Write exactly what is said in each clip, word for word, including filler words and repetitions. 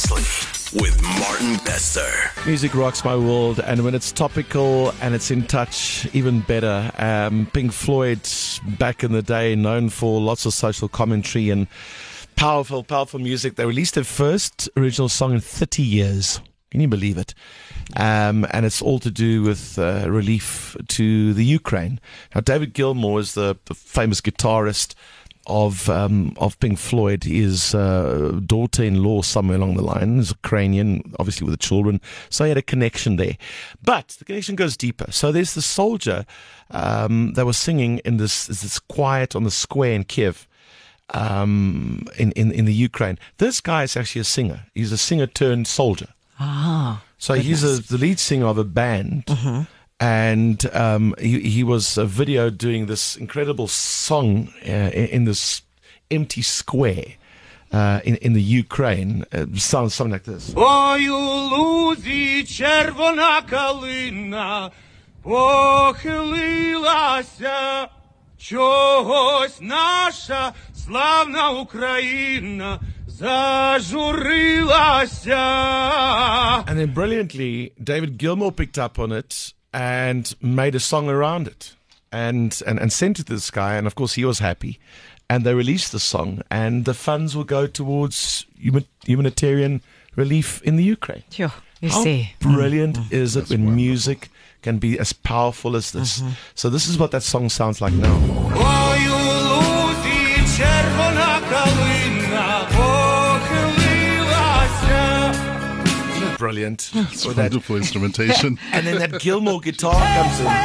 Seriously, with Martin Bester. Music rocks my world, and when it's topical and it's in touch, even better. Um, Pink Floyd, back in the day, known for lots of social commentary and powerful, powerful music. They released their first original song in thirty years. Can you believe it? Um, and it's all to do with uh, relief to the Ukraine. Now, David Gilmour is the, the famous guitarist of um, of Pink Floyd. His uh, daughter-in-law somewhere along the line is Ukrainian, obviously with the children, so he had a connection there. But the connection goes deeper. So there's the soldier um, that was singing in this this quiet on the square in Kiev, um, in, in, in the Ukraine. This guy is actually a singer. He's a singer turned soldier. Ah, so goodness. he's a, the lead singer of a band. Mm-hmm. And um, he, he was a video doing this incredible song uh, in, in this empty square uh, in, in the Ukraine. It sounds something like this. Ой, у лузі червона калина похилилася, чогось наша славна Україна зажурилася. And then brilliantly, David Gilmour picked up on it and made a song around it and, and, and sent it to this guy. And of course, he was happy. And they released the song, and the funds will go towards human, humanitarian relief in the Ukraine. Sure, you How see. brilliant Mm-hmm. is it when music can be as powerful as this? Mm-hmm. So this is what that song sounds like now. Ой, у лузі червона калина похилилася. Isn't it brilliant? It's With that- wonderful instrumentation. and then that Gilmour guitar comes in.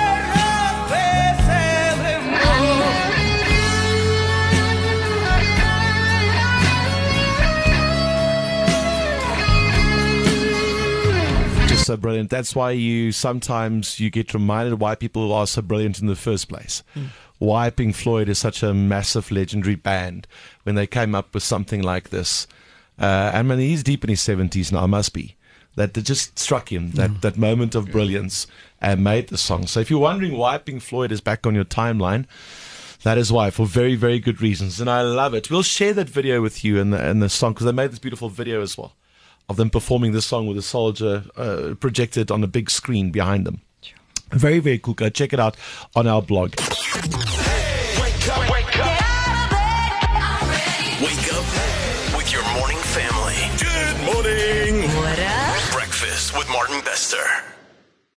Just so brilliant. That's why you sometimes you get reminded why people are so brilliant in the first place. Mm. Why Pink Floyd is such a massive, legendary band when they came up with something like this. Uh, I mean, he's deep in his seventies now, must be. That it just struck him, that, mm. that moment of brilliance, and made the song. So if you're wondering why Pink Floyd is back on your timeline, that is why, for very, very good reasons. And I love it. We'll share that video with you and the, and the song, because they made this beautiful video as well of them performing this song with a soldier uh, projected on a big screen behind them. Sure. Very, very cool. Go check it out on our blog. Hey, wake up, wake up. Wake up with your morning family. Good morning. What up? Breakfast with Martin Bester.